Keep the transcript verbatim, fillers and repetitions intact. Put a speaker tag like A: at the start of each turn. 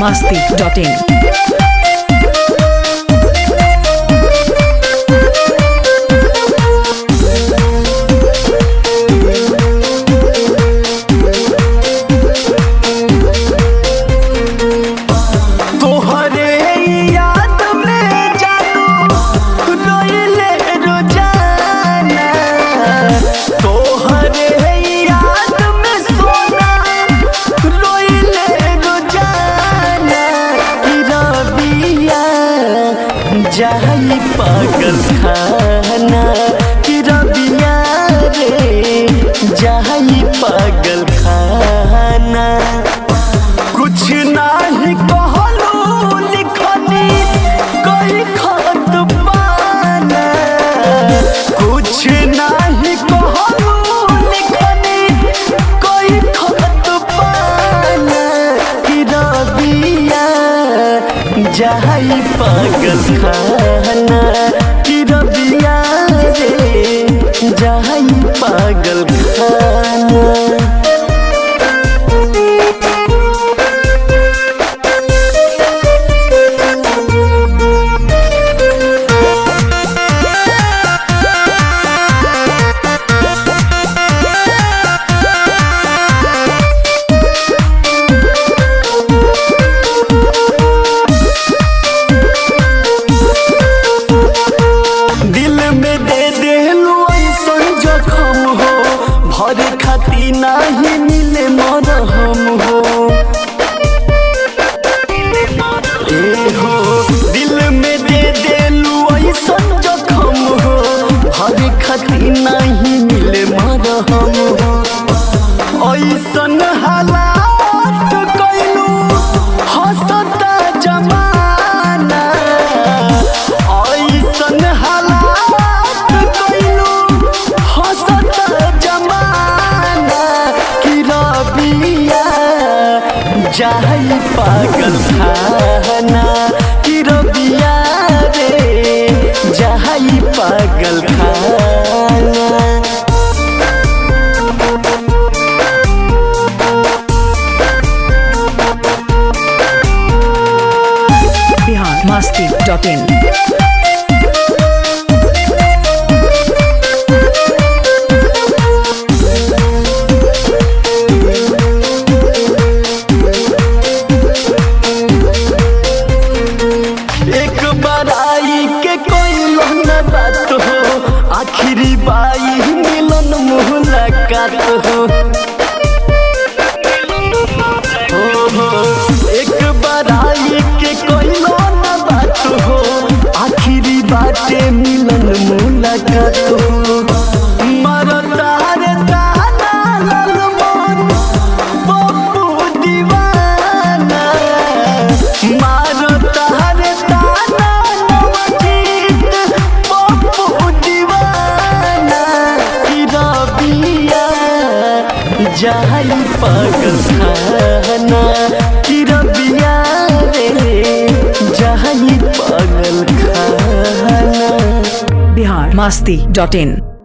A: masti dot in.
B: जाई पागल खाना कि रबिया रे जाई पागल खाना कुछ नहीं कहलू लिखनी कोई खत पाना कुछ नहीं कहलू लिखनी कोई खत पाना कि रबिया जाई पागल खाना कि रबिया रे जाई पागल खाना। भरे खाती नहीं मिले मरहम हो ए हो दिल में दे देलू ऐसन जखम हो भरे खाती नहीं मिले मरहम हो ऐसन हालात कैलू हंसता जमाना ऐसन हालात कैलू हंसता जाई पागल खाना कि रबिया रे जाई पागल खाना।
A: Bihar masti dot in.
B: आखिरी बाई मिलन मुलाकात हो हो हो एक बार आई के कोई ना बात हो आखिरी बाटे मिलन मुलाकात हो मरता रे ताना ललमन बब्बू दीवाना मारता रे ताना नवजीत बब्बू दीवाना कि रबिया जाई पागल खाना कि रबिया रे जाई पागल खाना।
A: Bihar masti dot in.